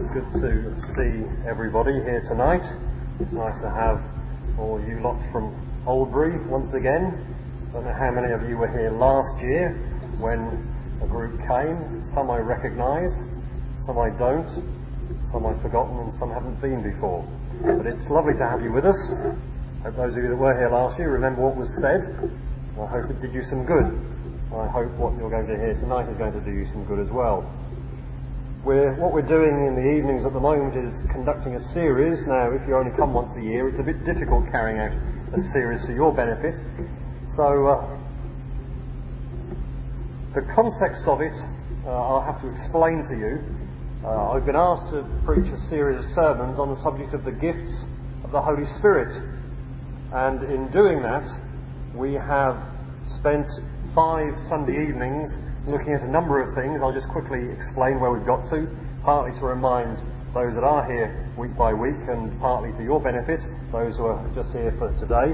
It's good to see everybody here tonight. It's nice to have all you lot from Oldbury once again. I don't know how many of you were here last year when a group came. Some I recognise, some I don't, some I've forgotten, and some haven't been before. But it's lovely to have you with us. I hope those of you that were here last year remember what was said. I hope it did you some good. I hope what you're going to hear tonight is going to do you some good as well. What we're doing in the evenings at the moment is conducting a series. Now, if you only come once a year, it's a bit difficult carrying out a series for your benefit. So, the context of it, I'll have to explain to you. I've been asked to preach a series of sermons on the subject of the gifts of the Holy Spirit. And in doing that, we have spent 5 Sunday evenings looking at a number of things. I'll just quickly explain where we've got to, partly to remind those that are here week by week and partly for your benefit, those who are just here for today.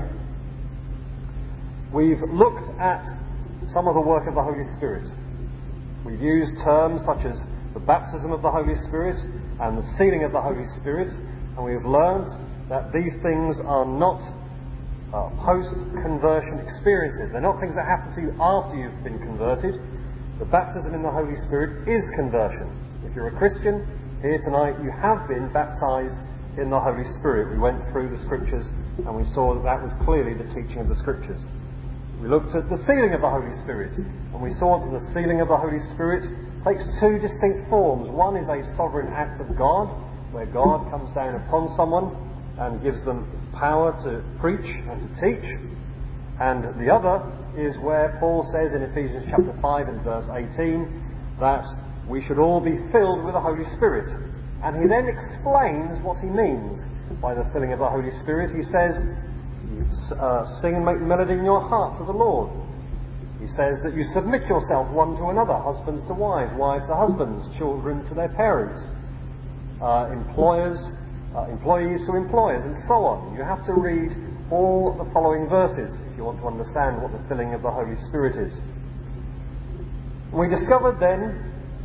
We've looked at some of the work of the Holy Spirit. We've used terms such as the baptism of the Holy Spirit and the sealing of the Holy Spirit, and we've learned that these things are not post-conversion experiences. They're not things that happen to you after you've been converted. The baptism in the Holy Spirit is conversion. If you're a Christian, here tonight you have been baptized in the Holy Spirit. We went through the Scriptures and we saw that that was clearly the teaching of the Scriptures. We looked at the sealing of the Holy Spirit, and we saw that the sealing of the Holy Spirit takes 2 distinct forms. One is a sovereign act of God, where God comes down upon someone and gives them power to preach and to teach. And the other is where Paul says in Ephesians chapter 5 and verse 18 that we should all be filled with the Holy Spirit. And he then explains what he means by the filling of the Holy Spirit. He says, sing and make melody in your heart to the Lord. He says that you submit yourself one to another, husbands to wives, wives to husbands, children to their parents, employees to employers, and so on. You have to read all the following verses if you want to understand what the filling of the Holy Spirit is. We discovered then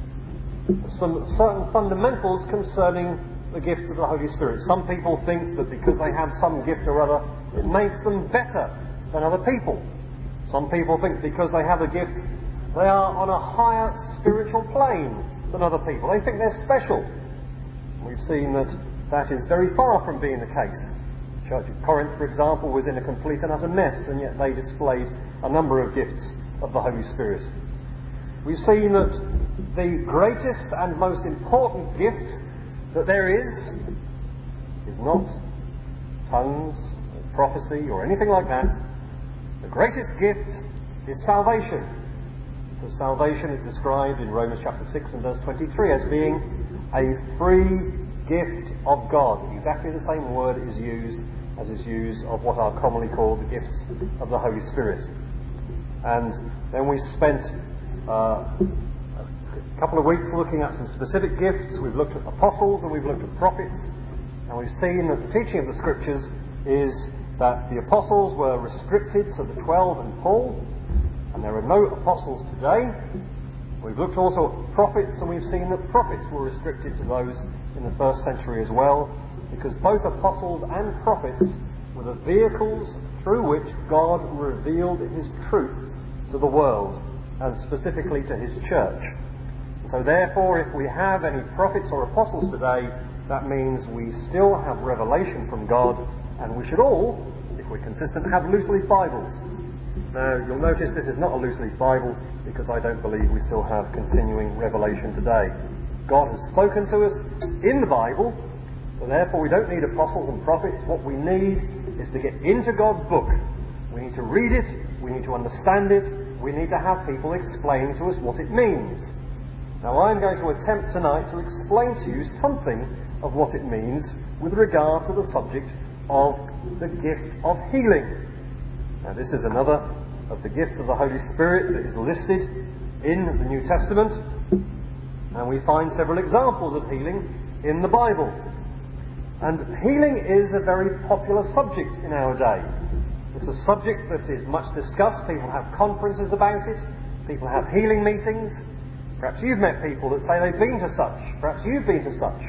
some certain fundamentals concerning the gifts of the Holy Spirit. Some people think that because they have some gift or other, it makes them better than other people. Some people think because they have a gift, they are on a higher spiritual plane than other people. They think they're special. We've seen that that is very far from being the case. The Church of Corinth, for example, was in a complete and utter mess, and yet they displayed a number of gifts of the Holy Spirit. We've seen that the greatest and most important gift that there is not tongues, or prophecy, or anything like that. The greatest gift is salvation. Because salvation is described in Romans chapter 6 and verse 23 as being a free gift of God. Exactly the same word is used as is used of what are commonly called the gifts of the Holy Spirit. And then we spent a couple of weeks looking at some specific gifts. We've looked at apostles and we've looked at prophets, and we've seen that the teaching of the Scriptures is that the apostles were restricted to the 12 and Paul, and there are no apostles today. We've looked also at prophets, and we've seen that prophets were restricted to those in the first century as well, because both apostles and prophets were the vehicles through which God revealed His truth to the world, and specifically to His church. So therefore, if we have any prophets or apostles today, that means we still have revelation from God, and we should all, if we're consistent, have loose-leaf Bibles. Now, you'll notice this is not a loose-leaf Bible because I don't believe we still have continuing revelation today. God has spoken to us in the Bible, so therefore we don't need apostles and prophets. What we need is to get into God's book. We need to read it, we need to understand it, we need to have people explain to us what it means. Now, I'm going to attempt tonight to explain to you something of what it means with regard to the subject of the gift of healing. Now, this is another of the gifts of the Holy Spirit that is listed in the New Testament, and we find several examples of healing in the Bible. And healing is a very popular subject in our day. It's a subject that is much discussed. People have conferences about it. People have healing meetings. Perhaps you've met people that say they've been to such. Perhaps you've been to such.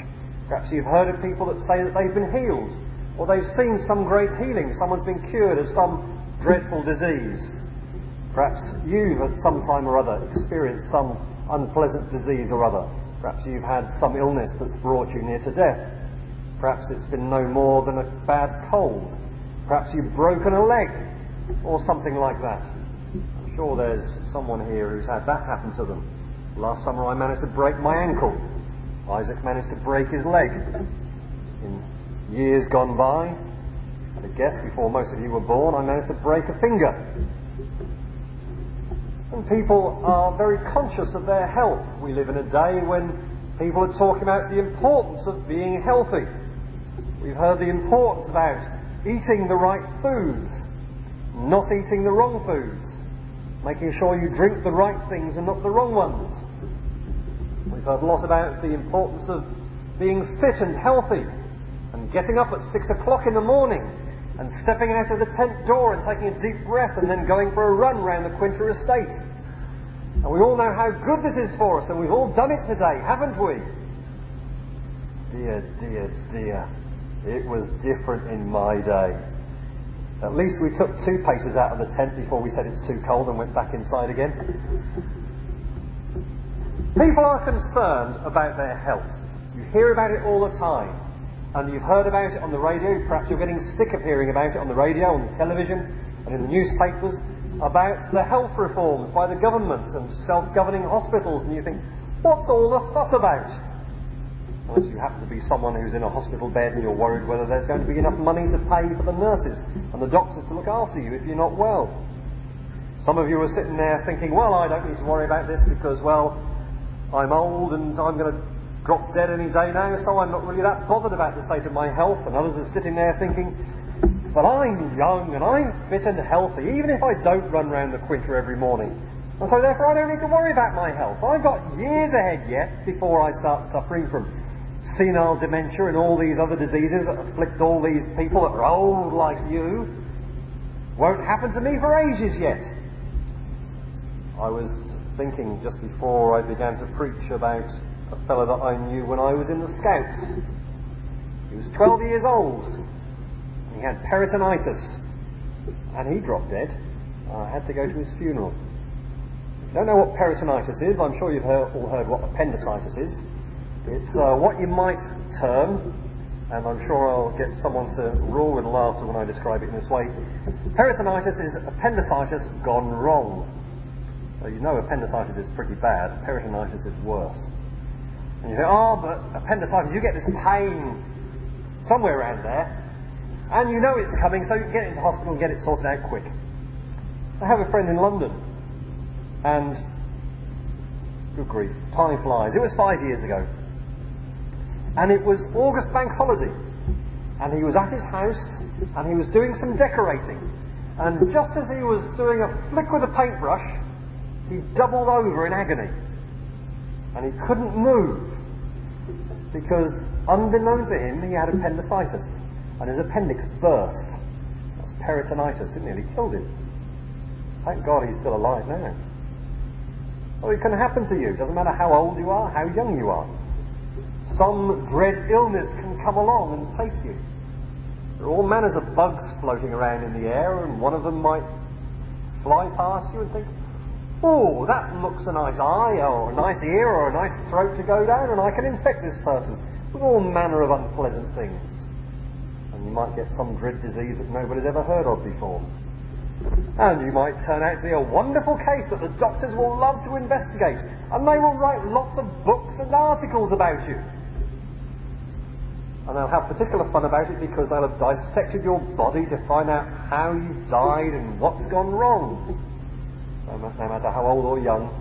Perhaps you've heard of people that say that they've been healed, or they've seen some great healing. Someone's been cured of some dreadful disease. Perhaps you've at some time or other experienced some unpleasant disease or other. Perhaps you've had some illness that's brought you near to death. Perhaps it's been no more than a bad cold. Perhaps you've broken a leg, or something like that. I'm sure there's someone here who's had that happen to them. Last summer I managed to break my ankle. Isaac managed to break his leg. In years gone by, I guess before most of you were born, I managed to break a finger. And people are very conscious of their health. We live in a day when people are talking about the importance of being healthy. We've heard the importance about eating the right foods, not eating the wrong foods, making sure you drink the right things and not the wrong ones. We've heard a lot about the importance of being fit and healthy and getting up at 6 o'clock in the morning and stepping out of the tent door and taking a deep breath and then going for a run round the Quinter estate. And we all know how good this is for us, and we've all done it today, haven't we? Dear, dear, dear. It was different in my day. At least we took 2 paces out of the tent before we said it's too cold and went back inside again. People are concerned about their health. You hear about it all the time. And you've heard about it on the radio. Perhaps you're getting sick of hearing about it on the radio, on the television, and in the newspapers, about the health reforms by the governments and self-governing hospitals. And you think, what's all the fuss about? Unless you happen to be someone who's in a hospital bed and you're worried whether there's going to be enough money to pay for the nurses and the doctors to look after you if you're not well. Some of you are sitting there thinking, well, I don't need to worry about this because, well, I'm old and I'm going to drop dead any day now, so I'm not really that bothered about the state of my health. And others are sitting there thinking, but I'm young and I'm fit and healthy, even if I don't run round the Quinter every morning. And so therefore I don't need to worry about my health. I've got years ahead yet before I start suffering from senile dementia and all these other diseases that afflict all these people that are old like you. Won't happen to me for ages yet. I was thinking just before I began to preach about a fellow that I knew when I was in the Scouts. He was 12 years old. He had peritonitis, and he dropped dead. I had to go to his funeral. If you don't know what peritonitis is, I'm sure you've all heard what appendicitis is. It's what you might term, and I'm sure I'll get someone to roar with laughter when I describe it in this way. Peritonitis is appendicitis gone wrong. So you know appendicitis is pretty bad. Peritonitis is worse. And you think, oh, but appendicitis, you get this pain somewhere around there, and you know it's coming, so you can get into hospital and get it sorted out quick. I have a friend in London, and good grief, time flies. It was 5 years ago, and it was August bank holiday, and he was at his house, and he was doing some decorating, and just as he was doing a flick with a paintbrush, he doubled over in agony. And he couldn't move because, unbeknown to him, he had appendicitis. And his appendix burst. That's peritonitis. It nearly killed him. Thank God he's still alive now. So it can happen to you. It doesn't matter how old you are, how young you are. Some dread illness can come along and take you. There are all manners of bugs floating around in the air, and one of them might fly past you and think, oh, that looks a nice eye, or a nice ear, or a nice throat to go down, and I can infect this person with all manner of unpleasant things. And you might get some dread disease that nobody's ever heard of before. And you might turn out to be a wonderful case that the doctors will love to investigate, and they will write lots of books and articles about you. And they'll have particular fun about it because they'll have dissected your body to find out how you died and what's gone wrong. No matter how old or young,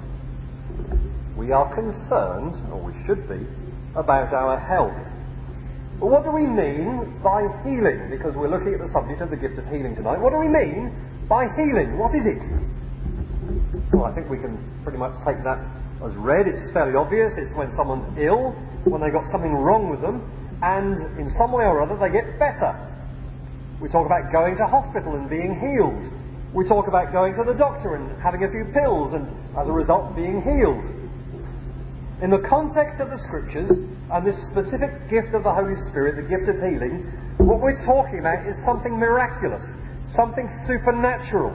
we are concerned, or we should be, about our health. But what do we mean by healing? Because we're looking at the subject of the gift of healing tonight. What do we mean by healing? What is it? Well, I think we can pretty much take that as read. It's fairly obvious. It's when someone's ill, when they've got something wrong with them, and in some way or other they get better. We talk about going to hospital and being healed. We talk about going to the doctor and having a few pills and, as a result, being healed. In the context of the Scriptures, and this specific gift of the Holy Spirit, the gift of healing, what we're talking about is something miraculous, something supernatural.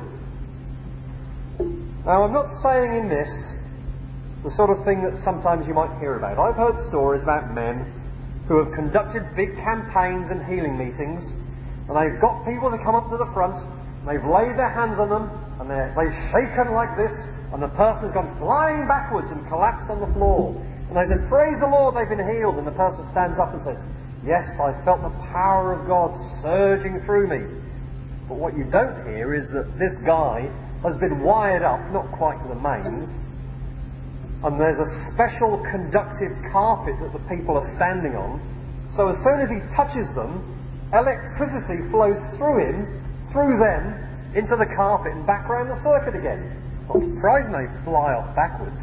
Now, I'm not saying in this the sort of thing that sometimes you might hear about. I've heard stories about men who have conducted big campaigns and healing meetings, and they've got people to come up to the front, and they've laid their hands on them, and they've shaken like this, and the person's gone flying backwards and collapsed on the floor. And they said, "Praise the Lord, they've been healed." And the person stands up and says, "Yes, I felt the power of God surging through me." But what you don't hear is that this guy has been wired up, not quite to the mains, and there's a special conductive carpet that the people are standing on. So as soon as he touches them, electricity flows through him, through them, into the carpet and back around the circuit again. Not surprising they fly off backwards.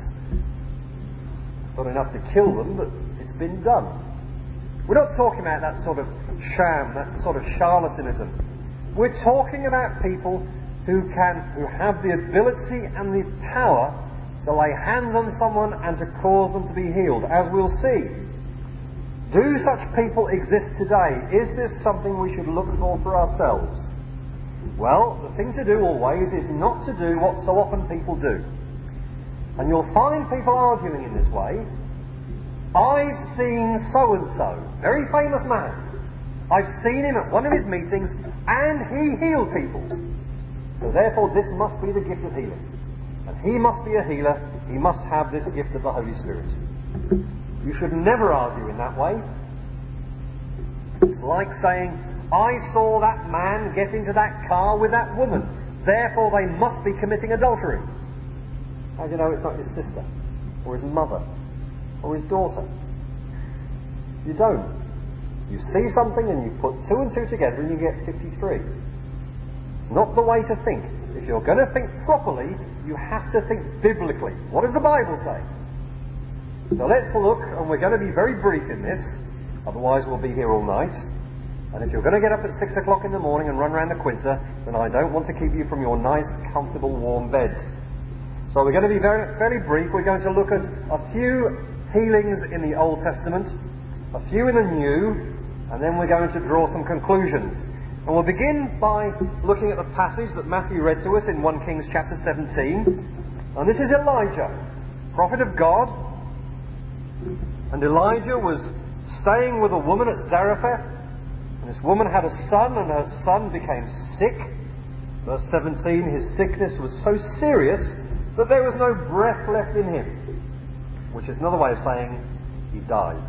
It's not enough to kill them, but it's been done. We're not talking about that sort of sham, that sort of charlatanism. We're talking about people who have the ability and the power to lay hands on someone and to cause them to be healed, as we'll see. Do such people exist today? Is this something we should look for ourselves? Well, the thing to do always is not to do what so often people do. And you'll find people arguing in this way. "I've seen so-and-so, very famous man. I've seen him at one of his meetings and he healed people. So therefore this must be the gift of healing. And he must be a healer. He must have this gift of the Holy Spirit." You should never argue in that way. It's like saying, "I saw that man get into that car with that woman. Therefore they must be committing adultery." How do you know it's not his sister, or his mother, or his daughter? You don't. You see something and you put 2 and 2 together and you get 53. Not the way to think. If you're going to think properly, you have to think biblically. What does the Bible say? So let's look, and we're going to be very brief in this, otherwise we'll be here all night. And if you're going to get up at 6 o'clock in the morning and run around the Quinta, then I don't want to keep you from your nice, comfortable, warm beds. So we're going to be fairly brief. We're going to look at a few healings in the Old Testament, a few in the New, and then we're going to draw some conclusions. And we'll begin by looking at the passage that Matthew read to us in 1 Kings chapter 17. And this is Elijah, prophet of God. And Elijah was staying with a woman at Zarephath. And this woman had a son, and her son became sick. Verse 17, his sickness was so serious that there was no breath left in him. Which is another way of saying he died.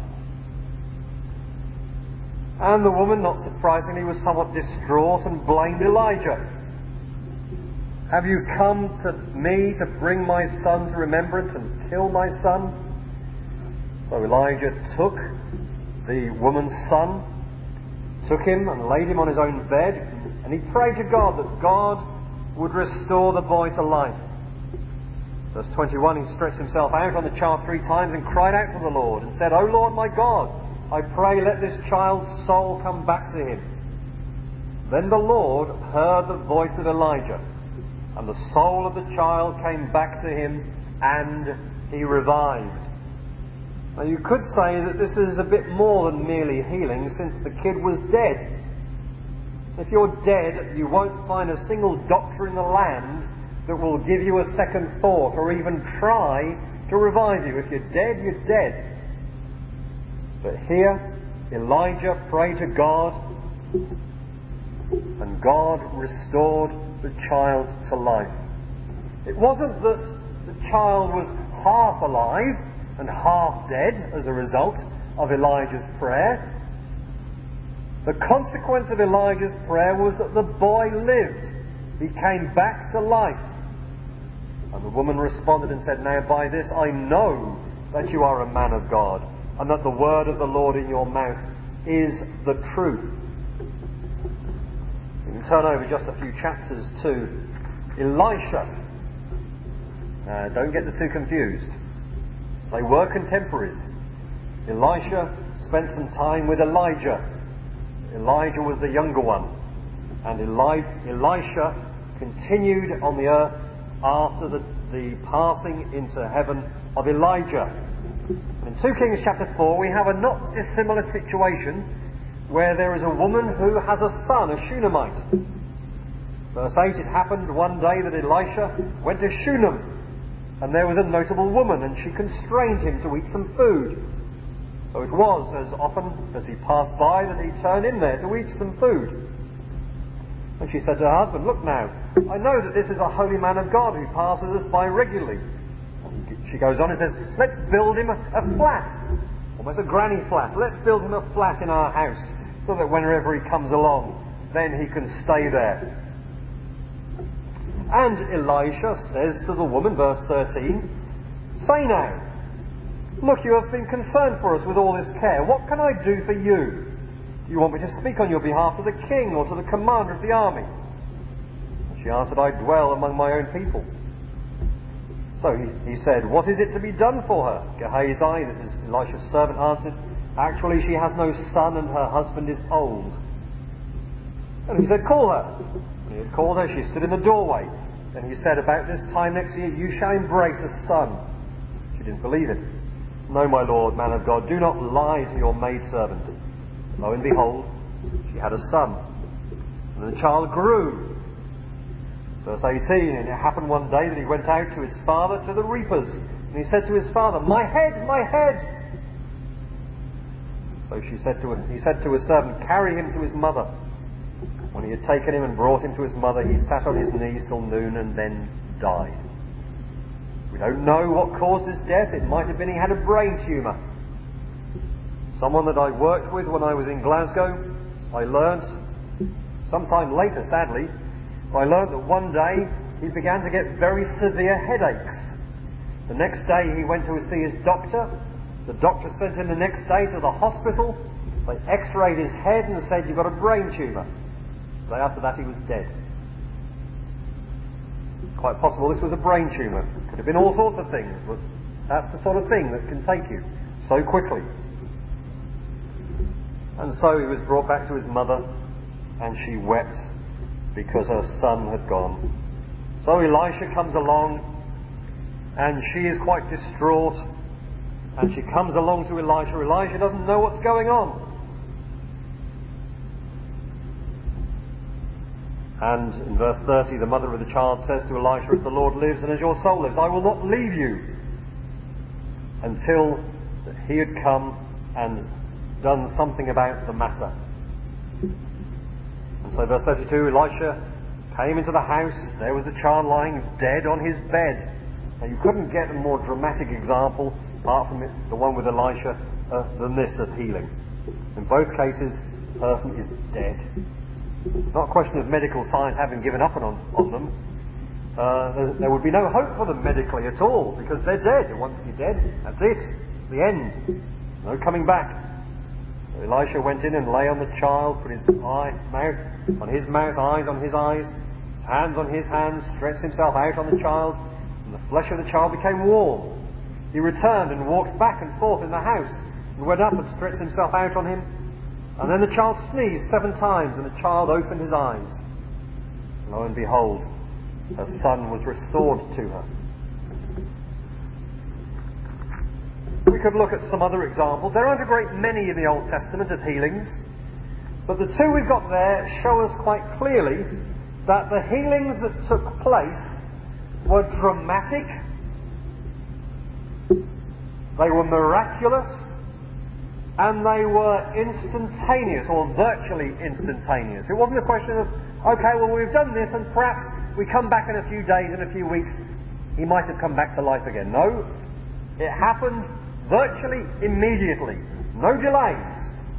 And the woman, not surprisingly, was somewhat distraught and blamed Elijah. "Have you come to me to bring my son to remembrance and kill my son?" So Elijah took the woman's son, took him and laid him on his own bed, and he prayed to God that God would restore the boy to life. Verse 21, he stretched himself out on the child 3 times and cried out to the Lord and said, "O Lord my God, I pray let this child's soul come back to him." Then the Lord heard the voice of Elijah, and the soul of the child came back to him, and he revived. Now you could say that this is a bit more than merely healing, since the kid was dead. If you're dead, you won't find a single doctor in the land that will give you a second thought or even try to revive you. If you're dead, you're dead. But here, Elijah prayed to God, and God restored the child to life. It wasn't that the child was half alive and half dead as a result of Elijah's prayer. The consequence of Elijah's prayer was that the boy lived. He came back to life. And the woman responded and said, "Now by this I know that you are a man of God, and that the word of the Lord in your mouth is the truth." You can turn over just a few chapters to Elisha. Don't get the two confused. They were contemporaries. Elisha spent some time with Elijah. Elijah was the younger one. And Elisha continued on the earth after the passing into heaven of Elijah. In 2 Kings chapter 4 we have a not dissimilar situation where there is a woman who has a son, a Shunammite. Verse 8, it happened one day that Elisha went to Shunem, and there was a notable woman, and she constrained him to eat some food. So it was, as often as he passed by, that he turned in there to eat some food. And she said to her husband, "Look now, I know that this is a holy man of God who passes us by regularly." She goes on and says, "Let's build him a flat, almost a granny flat. Let's build him a flat in our house, so that whenever he comes along, then he can stay there." And Elisha says to the woman, verse 13, "Say now, look, you have been concerned for us with all this care. What can I do for you? Do you want me to speak on your behalf to the king or to the commander of the army?" And she answered, "I dwell among my own people." So he said, "What is it to be done for her?" Gehazi, this is Elisha's servant, answered, "Actually, she has no son and her husband is old." And he said, "Call her." When he had called her, she stood in the doorway. Then he said, "About this time next year you shall embrace a son." She didn't believe it. "No, my lord, man of God, do not lie to your maidservant." Lo and behold, she had a son. And the child grew. Verse 18, and it happened one day that he went out to his father to the reapers. And he said to his father, my head. So he said to his servant, "Carry him to his mother." When he had taken him and brought him to his mother, he sat on his knees till noon and then died. We don't know what caused his death. It might have been he had a brain tumour. Someone that I worked with when I was in Glasgow, I learnt, sometime later sadly, I learnt that one day he began to get very severe headaches. The next day he went to see his doctor. The doctor sent him the next day to the hospital. They x-rayed his head and said, "You've got a brain tumour." The day after that he was dead. Quite possible this was a brain tumour. Could have been all sorts of things, but that's the sort of thing that can take you so quickly. And so he was brought back to his mother, and she wept because her son had gone. So Elisha comes along, and she is quite distraught, and she comes along to Elisha. Elisha doesn't know what's going on. And in verse 30, the mother of the child says to Elisha, "As the Lord lives and as your soul lives, I will not leave you," until he had come and done something about the matter. And so verse 32, Elisha came into the house. There was the child lying dead on his bed. Now you couldn't get a more dramatic example, apart from the one with Elisha, than this of healing. In both cases, the person is dead. Not a question of medical science having given up on them. There would be no hope for them medically at all, because they're dead. Once you're dead, that's it. It's the end. No coming back. So Elisha went in and lay on the child, put his mouth on his mouth, eyes on his eyes, his hands on his hands, stretched himself out on the child, and the flesh of the child became warm. He returned and walked back and forth in the house, and went up and stretched himself out on him. And then the child sneezed 7 times, and the child opened his eyes. Lo and behold, her son was restored to her. We could look at some other examples. There aren't a great many in the Old Testament of healings, but the two we've got there show us quite clearly that the healings that took place were dramatic, they were miraculous, and they were instantaneous, or virtually instantaneous. It wasn't a question of, okay, well, we've done this, and perhaps we come back in a few days, in a few weeks, he might have come back to life again. No, it happened virtually immediately. No delays.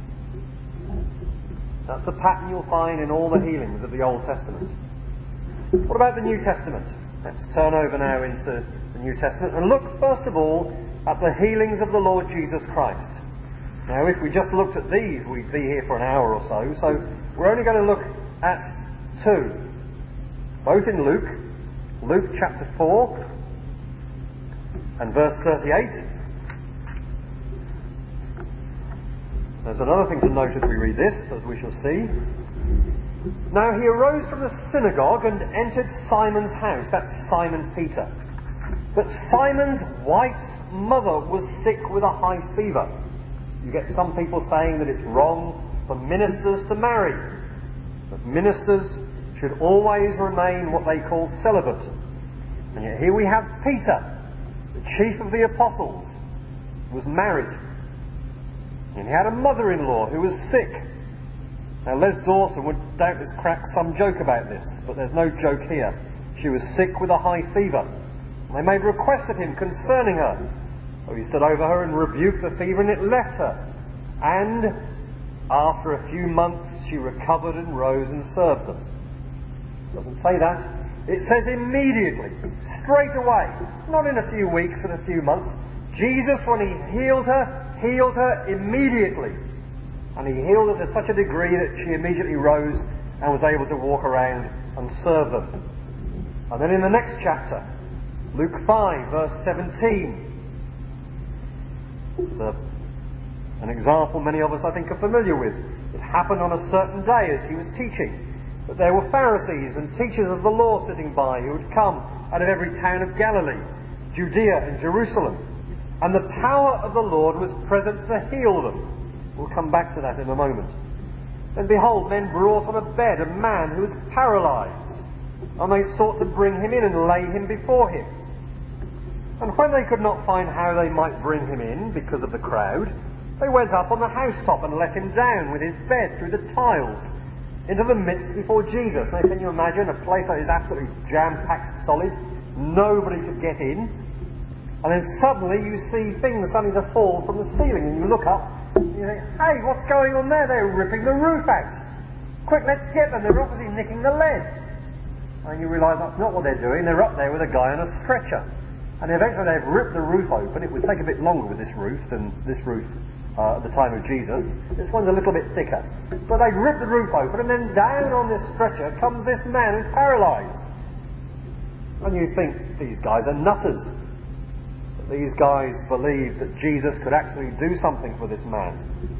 That's the pattern you'll find in all the healings of the Old Testament. What about the New Testament? Let's turn over now into the New Testament and look, first of all, at the healings of the Lord Jesus Christ. Now, if we just looked at these, we'd be here for an hour or so. So we're only going to look at 2. Both in Luke. Luke chapter 4 and verse 38. There's another thing to note as we read this, as we shall see. Now he arose from the synagogue and entered Simon's house. That's Simon Peter. But Simon's wife's mother was sick with a high fever. You get some people saying that it's wrong for ministers to marry. But ministers should always remain what they call celibate. And yet here we have Peter, the chief of the apostles, was married. And he had a mother-in-law who was sick. Now Les Dawson would doubtless crack some joke about this, but there's no joke here. She was sick with a high fever. And they made request of him concerning her. So he stood over her and rebuked the fever, and it left her. And after a few months she recovered and rose and served them. It doesn't say that. It says immediately, straight away, not in a few weeks and a few months. Jesus, when he healed her immediately. And he healed her to such a degree that she immediately rose and was able to walk around and serve them. And then in the next chapter, Luke 5, verse 17. It's an example many of us, I think, are familiar with. It happened on a certain day as he was teaching, that there were Pharisees and teachers of the law sitting by who had come out of every town of Galilee, Judea and Jerusalem. And the power of the Lord was present to heal them. We'll come back to that in a moment. And behold, men brought on a bed a man who was paralysed, and they sought to bring him in and lay him before him. And when they could not find how they might bring him in because of the crowd, they went up on the housetop and let him down with his bed through the tiles into the midst before Jesus. Now, can you imagine a place that is absolutely jam-packed solid? Nobody could get in. And then suddenly you see things starting to fall from the ceiling, and you look up and you think, hey, what's going on there? They're ripping the roof out. Quick, let's get them. They're obviously nicking the lead. And you realise that's not what they're doing. They're up there with a guy on a stretcher. And eventually they've ripped the roof open. It would take a bit longer with this roof than this roof at the time of Jesus. This one's a little bit thicker. But they've ripped the roof open, and then down on this stretcher comes this man who's paralysed. And you think, these guys are nutters. But these guys believed that Jesus could actually do something for this man.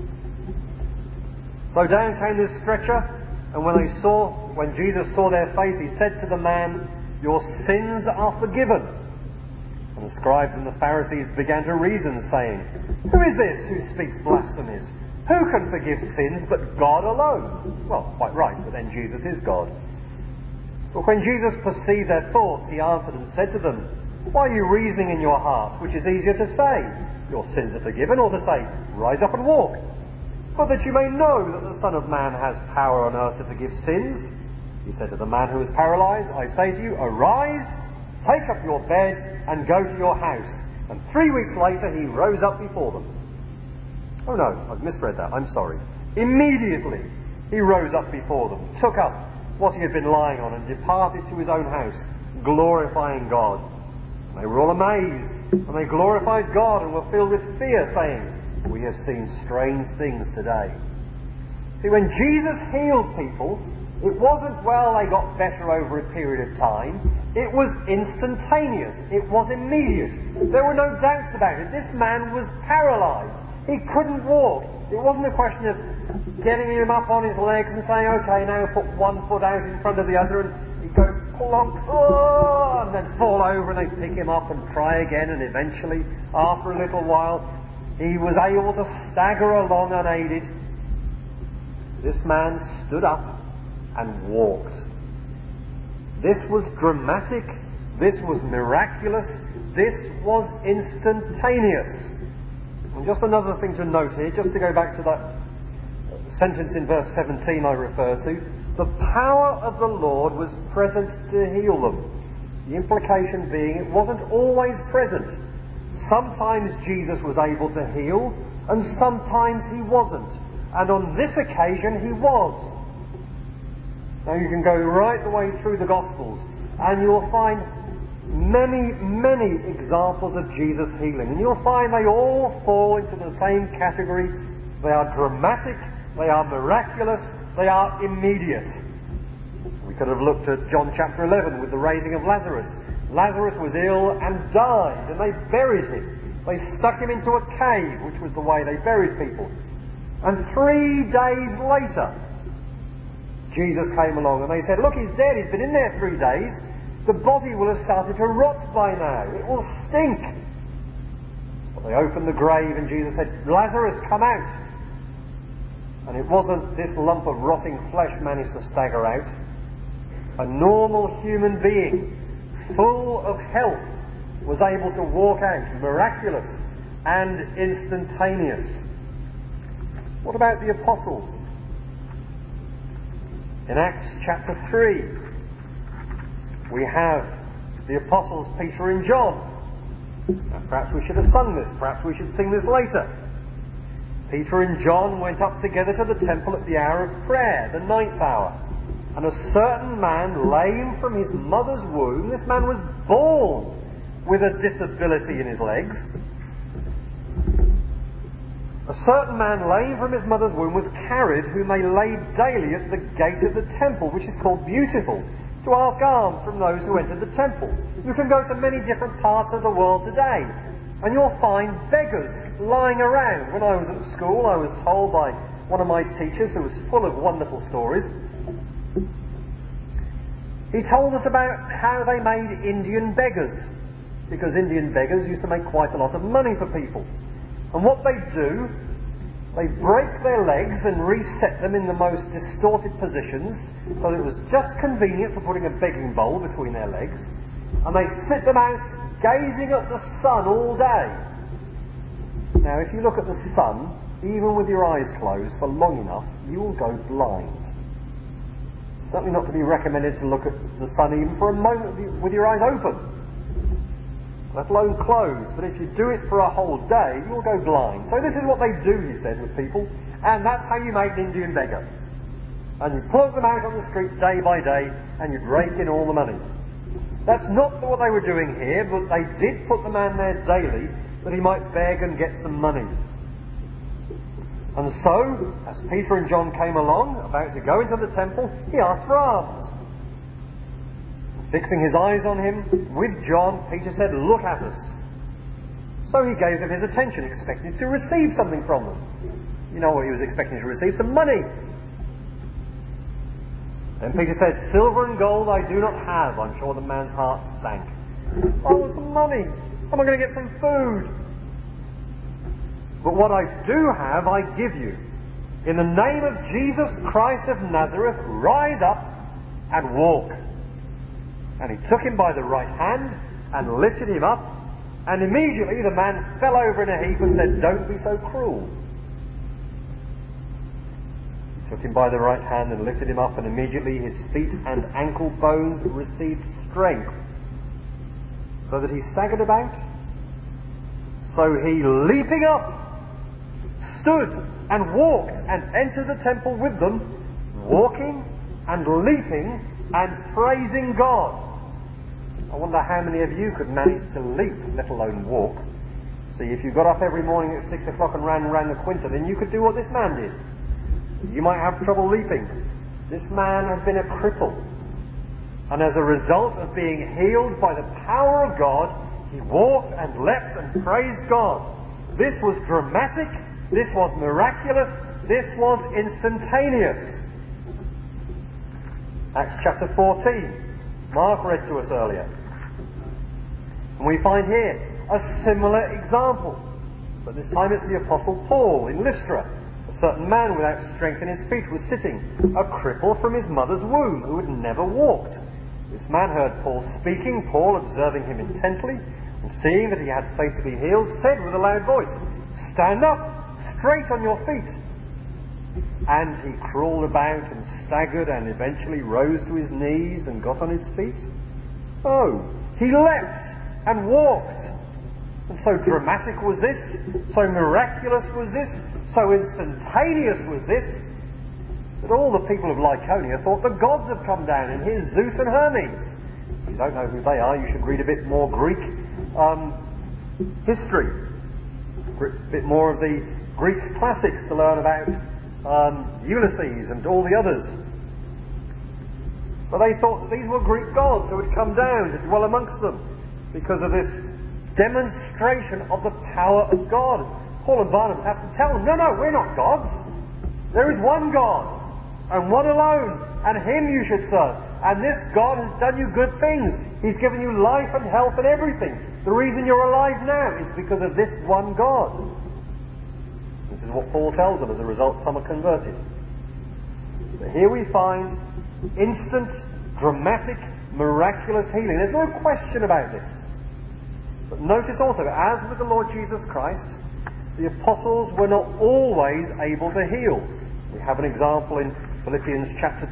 So down came this stretcher, and when Jesus saw their faith, he said to the man, your sins are forgiven. And the scribes and the Pharisees began to reason, saying, who is this who speaks blasphemies? Who can forgive sins but God alone? Well, quite right, but then Jesus is God. But when Jesus perceived their thoughts, he answered and said to them, why are you reasoning in your hearts, which is easier to say, your sins are forgiven, or to say, rise up and walk? But that you may know that the Son of Man has power on earth to forgive sins. He said to the man who was paralysed, I say to you, arise, take up your bed and go to your house. And 3 weeks later he rose up before them. Oh no, I've misread that, I'm sorry. Immediately he rose up before them, took up what he had been lying on, and departed to his own house, glorifying God. And they were all amazed, and they glorified God and were filled with fear, saying, we have seen strange things today. See, when Jesus healed people, it wasn't, well, they got better over a period of time. It was instantaneous. It was immediate. There were no doubts about it. This man was paralysed. He couldn't walk. It wasn't a question of getting him up on his legs and saying, okay, now put one foot out in front of the other, and he'd go plonk, oh, and then fall over, and they'd pick him up and try again, and eventually, after a little while, he was able to stagger along unaided. This man stood up and walked. This was dramatic. This was miraculous. This was instantaneous. And just another thing to note here, just to go back to that sentence in verse 17 I refer to, the power of the Lord was present to heal them. The implication being it wasn't always present. Sometimes Jesus was able to heal, and sometimes he wasn't. And on this occasion he was. Now you can go right the way through the Gospels, and you'll find many, many examples of Jesus healing. And you'll find they all fall into the same category. They are dramatic, they are miraculous, they are immediate. We could have looked at John chapter 11 with the raising of Lazarus. Lazarus was ill and died, and they buried him. They stuck him into a cave, which was the way they buried people. And 3 days later, Jesus came along and they said, look, he's dead. He's been in there 3 days. The body will have started to rot by now. It will stink. But they opened the grave and Jesus said, Lazarus, come out. And it wasn't this lump of rotting flesh managed to stagger out. A normal human being, full of health, was able to walk out, miraculous and instantaneous. What about the apostles? In Acts chapter 3, we have the apostles Peter and John. Now, perhaps we should have sung this, perhaps we should sing this later. Peter and John went up together to the temple at the hour of prayer, the 9th hour. And a certain man, lame from his mother's womb, this man was born with a disability in his legs. A certain man, lame from his mother's womb, was carried, whom they laid daily at the gate of the temple, which is called Beautiful, to ask alms from those who entered the temple. You can go to many different parts of the world today, and you'll find beggars lying around. When I was at school, I was told by one of my teachers, who was full of wonderful stories, he told us about how they made Indian beggars, because Indian beggars used to make quite a lot of money for people. And what they do, they break their legs and reset them in the most distorted positions, so that it was just convenient for putting a begging bowl between their legs, and they sit them out gazing at the sun all day. Now, if you look at the sun, even with your eyes closed for long enough, you will go blind. Certainly not to be recommended to look at the sun even for a moment with your eyes open, let alone closed. But if you do it for a whole day, you'll go blind. So this is what they do, he said, with people, and that's how you make an Indian beggar. And you plug them out on the street day by day, and you'd rake in all the money. That's not what they were doing here, but they did put the man there daily, that he might beg and get some money. And so, as Peter and John came along, about to go into the temple, he asked for alms. Fixing his eyes on him, with John, Peter said, "Look at us." So he gave them his attention, expecting to receive something from them. You know what he was expecting to receive? Some money. Then Peter said, "Silver and gold I do not have." I'm sure the man's heart sank. "Oh, some money. Am I going to get some food? But what I do have, I give you. In the name of Jesus Christ of Nazareth, rise up and walk." And he took him by the right hand and lifted him up, and immediately the man fell over in a heap and said, "Don't be so cruel." He took him by the right hand and lifted him up, and immediately his feet and ankle bones received strength, so that he staggered about. So he, leaping up, stood and walked and entered the temple with them, walking and leaping and praising God. I wonder how many of you could manage to leap, let alone walk. See, if you got up every morning at 6 o'clock and ran around the quinta, then you could do what this man did. You might have trouble leaping. This man had been a cripple. And as a result of being healed by the power of God, he walked and leapt and praised God. This was dramatic. This was miraculous. This was instantaneous. Acts chapter 14. Mark read to us earlier. And we find here a similar example. But this time it's the Apostle Paul in Lystra. A certain man without strength in his feet was sitting, a cripple from his mother's womb, who had never walked. This man heard Paul speaking. Paul, observing him intently, and seeing that he had faith to be healed, said with a loud voice, "Stand up, straight on your feet." And he crawled about and staggered and eventually rose to his knees and got on his feet. Oh, he leapt and walked. And so dramatic was this, so miraculous was this, so instantaneous was this, that all the people of Lycaonia thought the gods had come down, and here's Zeus and Hermes. If you don't know who they are, you should read a bit more Greek history, a bit more of the Greek classics to learn about Ulysses and all the others. But they thought that these were Greek gods who had come down to dwell amongst them because of this demonstration of the power of God. Paul and Barnabas have to tell them, no, we're not gods. There is one God, and one alone, and Him you should serve. and this God has done you good things. He's given you life and health and everything. The reason you're alive now is because of this one God. This is what Paul tells them. As a result, some are converted. But here we find instant, dramatic, miraculous healing. There's no question about this. But notice also, as with the Lord Jesus Christ, the apostles were not always able to heal. We have an example in Philippians chapter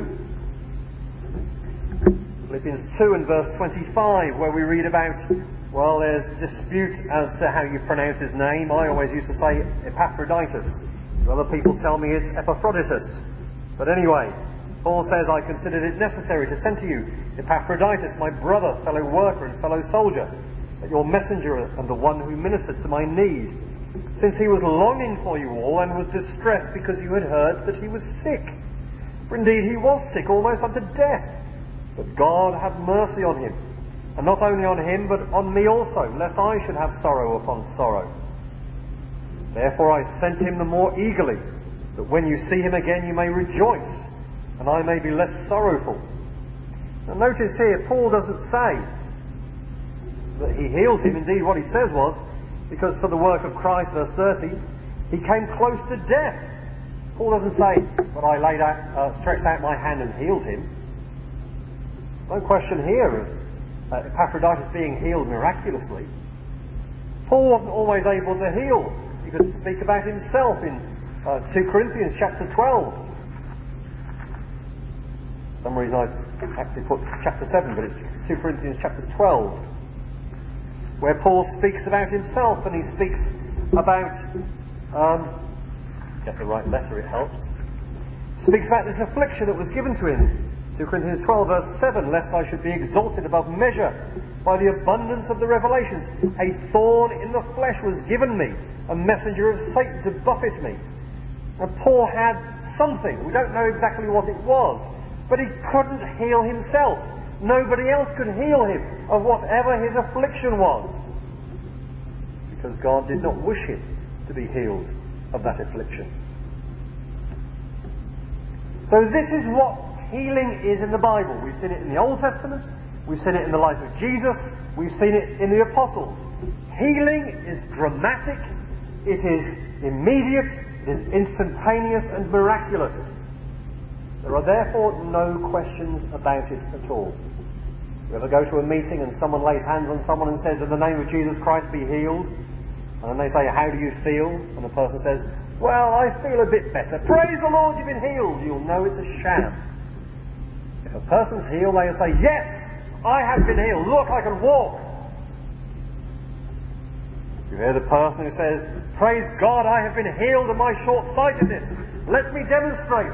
2. Philippians 2 and verse 25, where we read about, well, there's dispute as to how you pronounce his name. I always used to say Epaphroditus. Other people tell me it's Epaphroditus. But anyway, Paul says, I considered it necessary to send to you Epaphroditus, my brother, fellow worker and fellow soldier, your messenger and the one who ministered to my need, since he was longing for you all and was distressed because you had heard that he was sick. For indeed he was sick almost unto death. But God had mercy on him, and not only on him but on me also, lest I should have sorrow upon sorrow. Therefore I sent him the more eagerly, that when you see him again you may rejoice, and I may be less sorrowful. Now notice here, Paul doesn't say that he healed him. Indeed, what he says was, because for the work of Christ, verse 30, he came close to death. Paul doesn't say, but I stretched out my hand and healed him. No question here of Epaphroditus being healed miraculously. Paul wasn't always able to heal. He could speak about himself in 2 Corinthians chapter 12. For some reason I've actually put chapter 7, but it's 2 Corinthians chapter 12. Where Paul speaks about himself, and he speaks about, get the right letter, it helps, speaks about this affliction that was given to him. 2 Corinthians 12 verse 7, lest I should be exalted above measure by the abundance of the revelations. A thorn in the flesh was given me, a messenger of Satan to buffet me. And Paul had something, we don't know exactly what it was, but he couldn't heal himself. Nobody else could heal him of whatever his affliction was, because God did not wish him to be healed of that affliction. So this is what healing is in the Bible. We've seen it in the Old Testament, we've seen it in the life of Jesus, we've seen it in the apostles. Healing is dramatic, it is immediate, it is instantaneous and miraculous. There are therefore no questions about it at all. You ever go to a meeting and someone lays hands on someone and says, in the name of Jesus Christ be healed? And then they say, how do you feel? And the person says, well, I feel a bit better. Praise the Lord, you've been healed. You'll know it's a sham. If a person's healed, they'll say, yes, I have been healed. Look, I can walk. You hear the person who says, praise God, I have been healed of my short-sightedness. Let me demonstrate.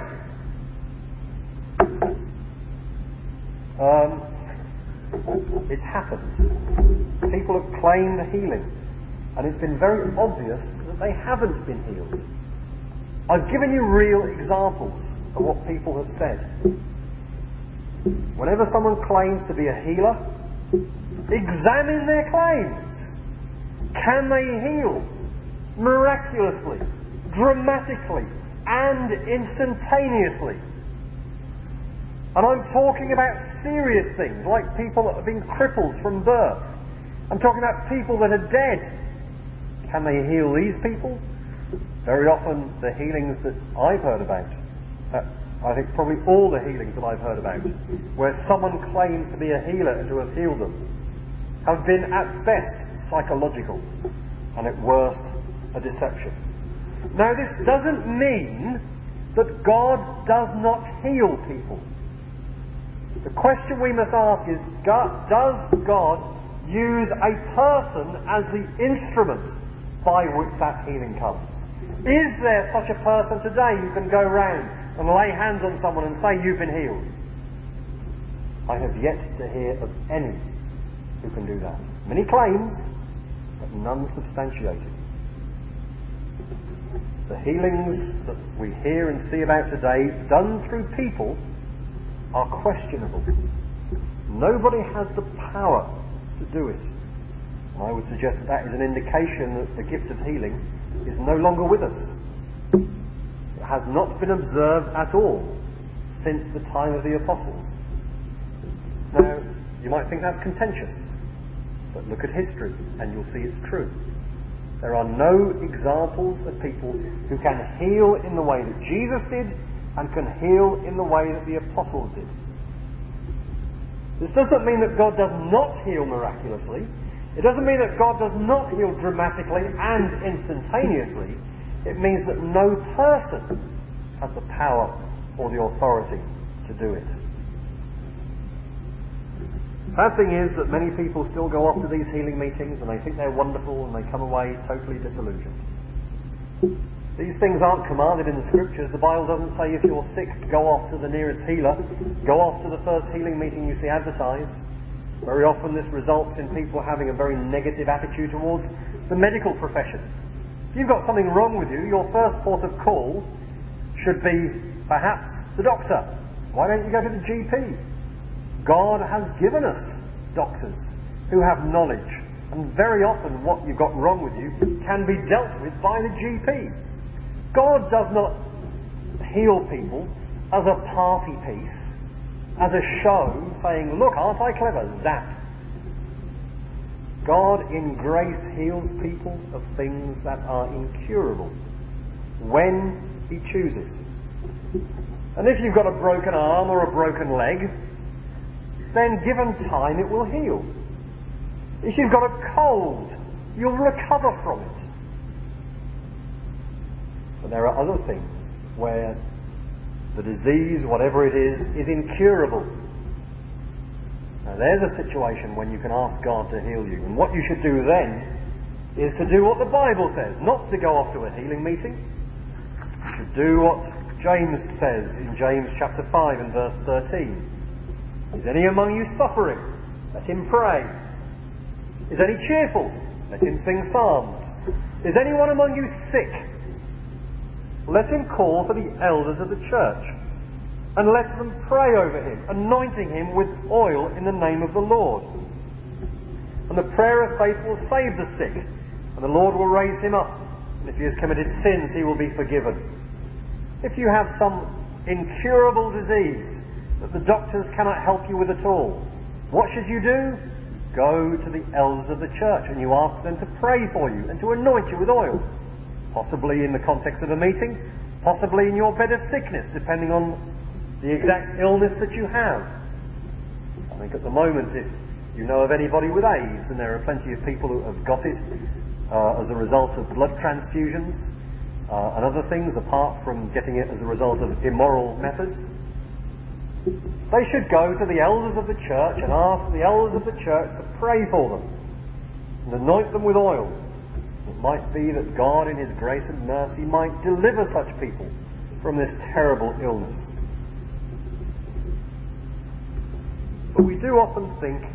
It's happened. People have claimed healing, and it's been very obvious that they haven't been healed. I've given you real examples of what people have said. Whenever someone claims to be a healer, examine their claims. Can they heal miraculously, dramatically, and instantaneously? And I'm talking about serious things, like people that have been cripples from birth. I'm talking about people that are dead. Can they heal these people? Very often the healings that I've heard about, I think probably all the healings that I've heard about, where someone claims to be a healer and to have healed them, have been at best psychological, and at worst a deception. Now this doesn't mean that God does not heal people. The question we must ask is, does God use a person as the instrument by which that healing comes? Is there such a person today who can go round and lay hands on someone and say, you've been healed? I have yet to hear of any who can do that. Many claims, but none substantiated. The healings that we hear and see about today, done through people, are questionable. Nobody has the power to do it. And I would suggest that is an indication that the gift of healing is no longer with us. It has not been observed at all since the time of the apostles. Now, you might think that's contentious, but look at history and you'll see it's true. There are no examples of people who can heal in the way that Jesus did and can heal in the way that the apostles did. This doesn't mean that God does not heal miraculously. It doesn't mean that God does not heal dramatically and instantaneously. It means that no person has the power or the authority to do it. The sad thing is that many people still go off to these healing meetings and they think they're wonderful and they come away totally disillusioned. These things aren't commanded in the Scriptures. The Bible doesn't say if you're sick, go off to the nearest healer. Go off to the first healing meeting you see advertised. Very often this results in people having a very negative attitude towards the medical profession. If you've got something wrong with you, your first port of call should be perhaps the doctor. Why don't you go to the GP? God has given us doctors who have knowledge, and very often what you've got wrong with you can be dealt with by the GP. God does not heal people as a party piece, as a show, saying, look, aren't I clever? Zap. God in grace heals people of things that are incurable when He chooses. And if you've got a broken arm or a broken leg, then given time it will heal. If you've got a cold, you'll recover from it. But there are other things where the disease, whatever it is incurable. Now there's a situation when you can ask God to heal you. And what you should do then is to do what the Bible says, not to go off to a healing meeting. You should do what James says in James chapter 5 and verse 13. Is any among you suffering? Let him pray. Is any cheerful? Let him sing psalms. Is anyone among you sick? Let him call for the elders of the church, and let them pray over him, anointing him with oil in the name of the Lord. And the prayer of faith will save the sick, and the Lord will raise him up. And if he has committed sins, he will be forgiven. If you have some incurable disease that the doctors cannot help you with at all, what should you do? Go to the elders of the church, and you ask them to pray for you and to anoint you with oil. Possibly in the context of a meeting, possibly in your bed of sickness, depending on the exact illness that you have. I think at the moment, if you know of anybody with AIDS, and there are plenty of people who have got it as a result of blood transfusions and other things, apart from getting it as a result of immoral methods, they should go to the elders of the church and ask the elders of the church to pray for them and anoint them with oil. It might be that God in His grace and mercy might deliver such people from this terrible illness. But we do often think,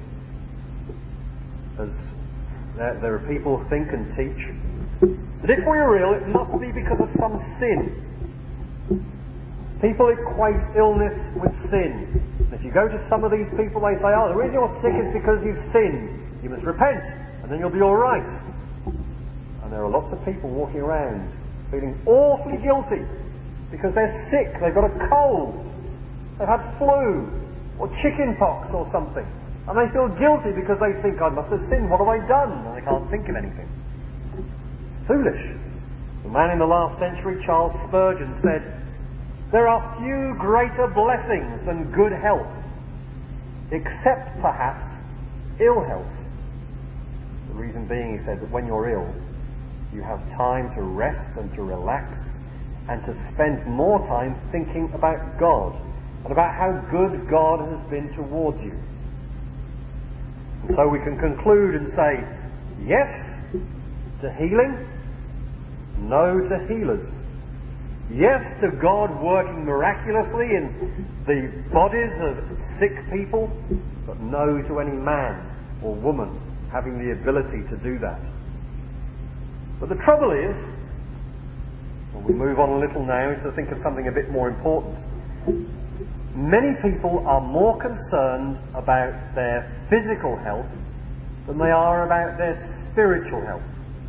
as there are people who think and teach, that if we're ill it must be because of some sin. People equate illness with sin. And if you go to some of these people, they say, the reason you're sick is because you've sinned. You must repent, and then you'll be alright. And there are lots of people walking around feeling awfully guilty because they're sick, they've got a cold, they've had flu or chicken pox or something, and they feel guilty because they think, I must have sinned, what have I done? And they can't think of anything. Foolish. The man in the last century, Charles Spurgeon, said, there are few greater blessings than good health, except perhaps ill health. The reason being, he said, that when you're ill, you have time to rest and to relax and to spend more time thinking about God and about how good God has been towards you. And so we can conclude and say, yes to healing, no to healers. Yes to God working miraculously in the bodies of sick people, but no to any man or woman having the ability to do that. But the trouble is, we move on a little now to think of something a bit more important. Many people are more concerned about their physical health than they are about their spiritual health.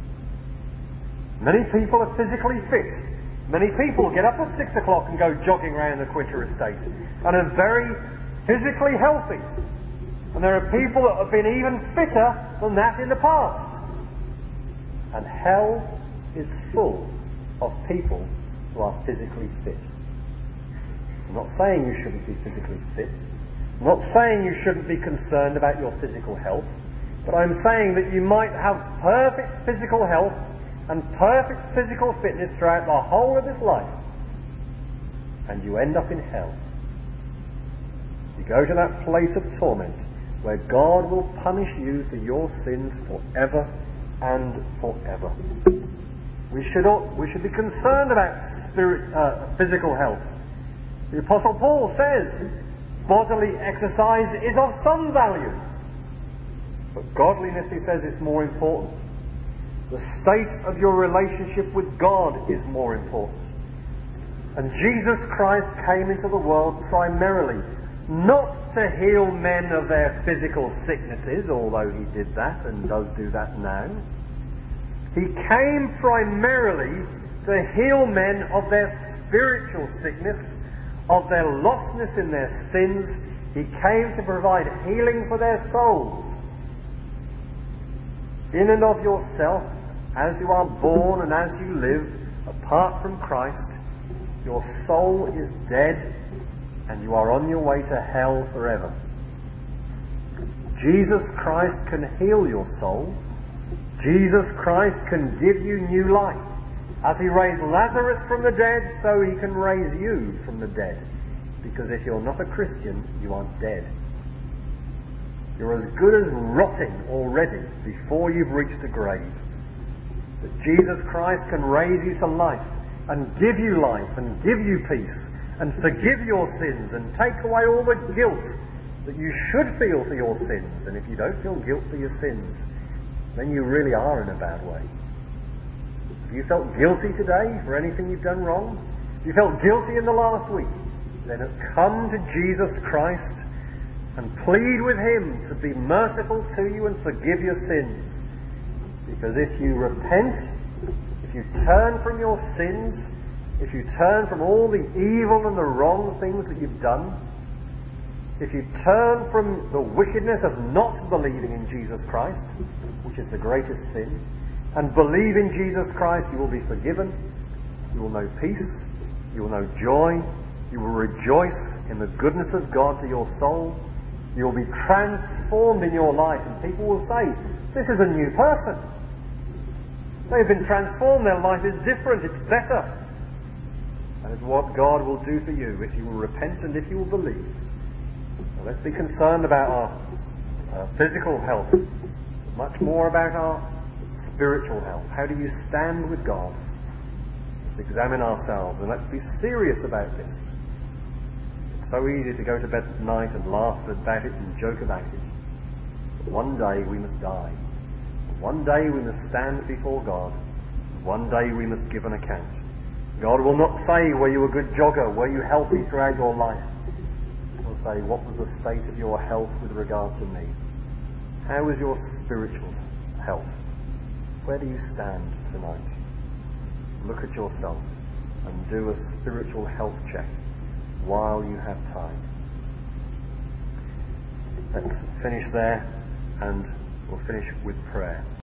Many people are physically fit. Many people get up at 6 o'clock and go jogging around the Quinter estate and are very physically healthy. And there are people that have been even fitter than that in the past. And hell is full of people who are physically fit. I'm not saying you shouldn't be physically fit. I'm not saying you shouldn't be concerned about your physical health. But I'm saying that you might have perfect physical health and perfect physical fitness throughout the whole of this life. And you end up in hell. You go to that place of torment where God will punish you for your sins forever and forever. We should be concerned about physical health. The Apostle Paul says bodily exercise is of some value. But godliness, he says, is more important. The state of your relationship with God is more important. And Jesus Christ came into the world primarily not to heal men of their physical sicknesses, although he did that and does do that now. He came primarily to heal men of their spiritual sickness, of their lostness in their sins. He came to provide healing for their souls. In and of yourself, as you are born and as you live, apart from Christ, your soul is dead and you are on your way to hell forever. Jesus Christ can heal your soul. Jesus Christ can give you new life. As he raised Lazarus from the dead, so he can raise you from the dead. Because if you're not a Christian, you are dead. You're as good as rotting already before you've reached the grave. But Jesus Christ can raise you to life and give you life and give you peace and forgive your sins and take away all the guilt that you should feel for your sins. And if you don't feel guilt for your sins, then you really are in a bad way. Have you felt guilty today for anything you've done wrong? Have you felt guilty in the last week? Then come to Jesus Christ and plead with him to be merciful to you and forgive your sins. Because if you repent, if you turn from your sins, if you turn from all the evil and the wrong things that you've done, if you turn from the wickedness of not believing in Jesus Christ, which is the greatest sin, and believe in Jesus Christ, you will be forgiven, you will know peace, you will know joy, you will rejoice in the goodness of God to your soul, you will be transformed in your life, and people will say, this is a new person. They've been transformed, their life is different, it's better. And it's what God will do for you if you will repent and if you will believe. So let's be concerned about our physical health, but much more about our spiritual health. How do you stand with God? Let's examine ourselves and let's be serious about this. It's so easy to go to bed at night and laugh about it and joke about it. But one day we must die. One day we must stand before God. One day we must give an account. God will not say, were you a good jogger? Were you healthy throughout your life? He will say, what was the state of your health with regard to me? How is your spiritual health? Where do you stand tonight? Look at yourself and do a spiritual health check while you have time. Let's finish there and we'll finish with prayer.